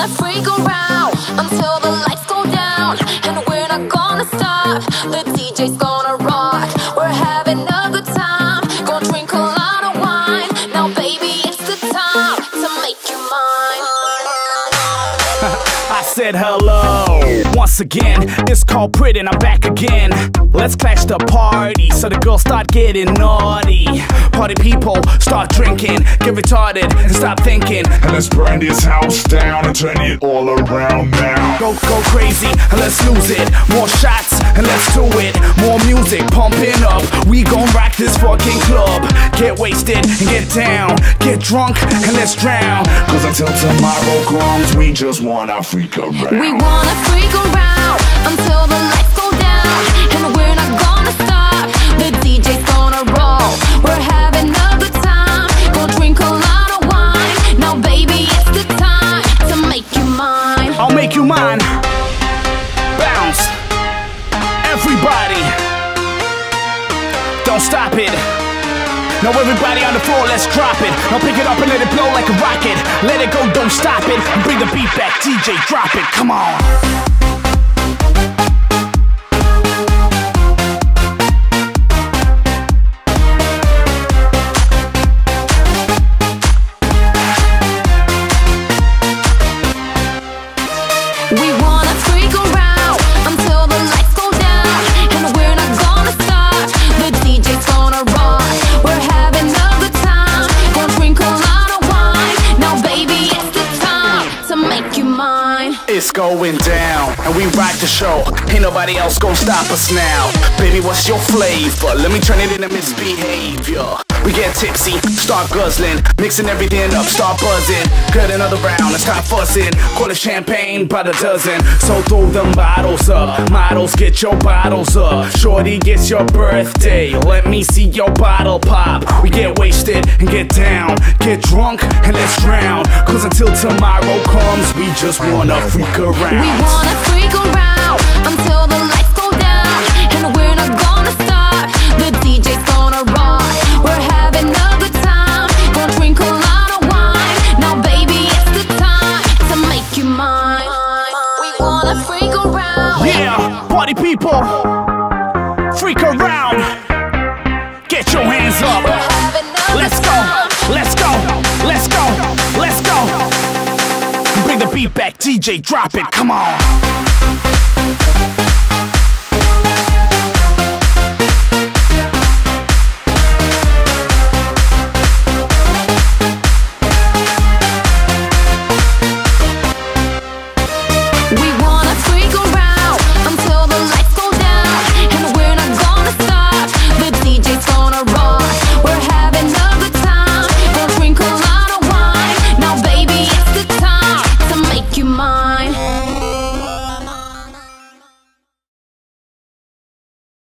freak around until the lights go down, and we're not gonna stop. The DJ's gonna rock. We're having a good time. Gonna drink a lot of wine. Now, baby, it's the time to make you mine. I said hello once again. It's called Pretty and I'm back again. Let's clash the party so the girls start getting naughty. Party people start drinking, get retarded and stop thinking. And let's burn this house down and turn it all around now. Go crazy and let's lose it. More shots and let's do it. More music pumping up. We gon' rock this fucking club. Get wasted and get down. Get drunk and let's drown. Cause until tomorrow comes, we just wanna freak around. We wanna freak around until the lights go down, and we're not gonna stop. The DJ's gonna roll. We're having a good time. Gonna drink a lot of wine. Now, baby, it's the time to make you mine. I'll make you mine. Bounce. Everybody. Don't stop it. Now everybody on the floor, let's drop it. Now pick it up and let it blow like a rocket. Let it go, don't stop it. And bring the beat back, DJ, drop it, come on. We wanna freak around until the lights go down, and we're not gonna stop. The DJ's gonna rock. We're having a good time. Gonna drink a lot of wine. Now, baby, it's the time to make you mine. It's going down, and we rock the show. Ain't nobody else gonna stop us now. Baby, what's your flavor? Let me turn it into misbehavior. We get tipsy, start guzzling, mixing everything up, start buzzing. Good another round and start fussing. Call it champagne by the dozen. So throw them bottles up. Models, get your bottles up. Shorty, gets your birthday. Let me see your bottle pop. We get wasted and get down. Get drunk and let's drown. Cause until tomorrow comes, we just wanna freak around. We wanna freak around until the lights go down, and we're not gonna stop. The DJ's gonna rock. We're having a good time. Gonna drink a lot of wine. Now, baby, it's the time to make you mine. We wanna freak around. Yeah, party people, freak around. Get your hands up. We're having a Let's good go, time. let's go, let's go, let's go. Bring the beat back, DJ, drop it, come on.